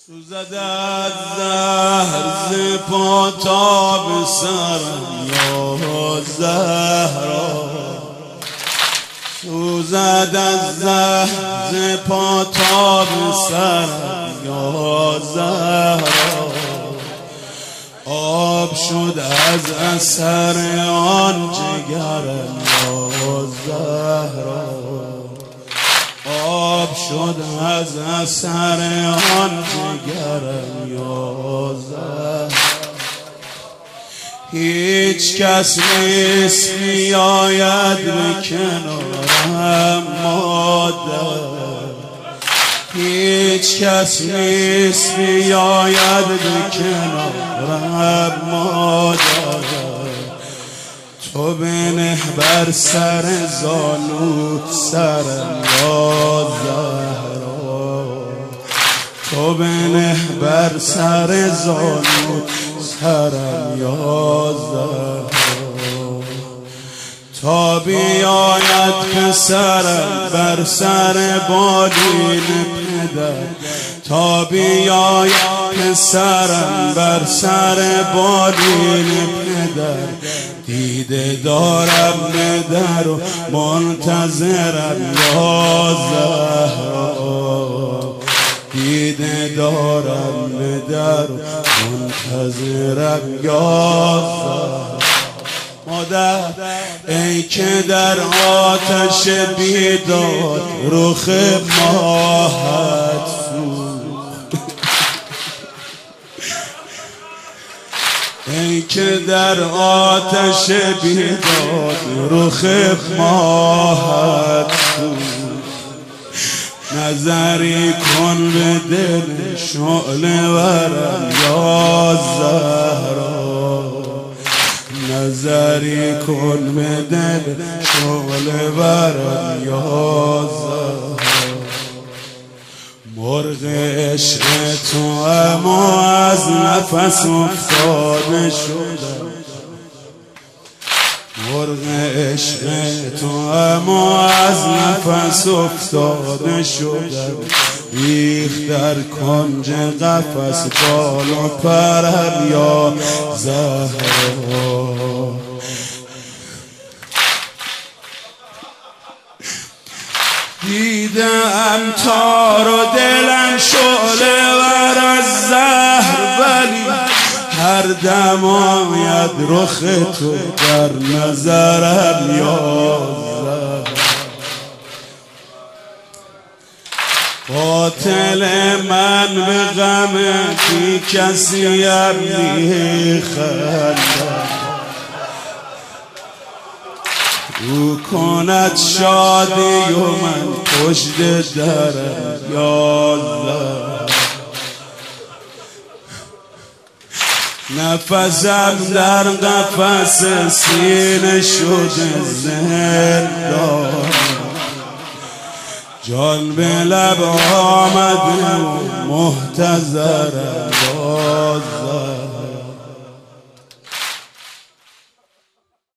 سوزد از زهر ز پا تا به سرم یا زهرا، سوزد از زهر ز پا تا به سرم یا زهرا، آب شد از اثر آن جگرم یا زهرا، آب شد از اثر آن جگرم یا زهرا. هیچ کس نیست بیاید به کنارم مادر، هیچ کس نیست بیاید به کنارم مادر، تو بنه بر سر زانوت سرم یا زهرا، تو بنه بر سر زانوت سرم یا زهرا، تا بیاید پسرم بر سر بالین پدر، تا بیاید پسرم بر سر بالین پدر، دیده دارم در و منتظرم یا زهرا، دیده دارم در و منتظرم یا زهرا. مادر ای که در آتش بیداد رخ ماهت سوخت، ای که در آتش بیداد رخ ماهت سوخت، نظری کن به دل شعله ورم یا زهرا، نظری کن به دل شعله ورم یا زهرا. مرغ عشق تو اما از نفس افتاده شدم، مرغ عشق تو اما از نفس افتاده شدم، بیخ در کنج قفس بال و پرم یا زهرا. دیدم تار و دلم شعله ور از زهر، ولی هر دم آید رخ تو در نظرم یا زهرا. قاتل من به غم بی کسیم میخندد، او کند شادی و من پشت درم یا زهرا. نفسم در قفس سینه شده زندان، جان به لب آمده و محتضرم یا زهرا.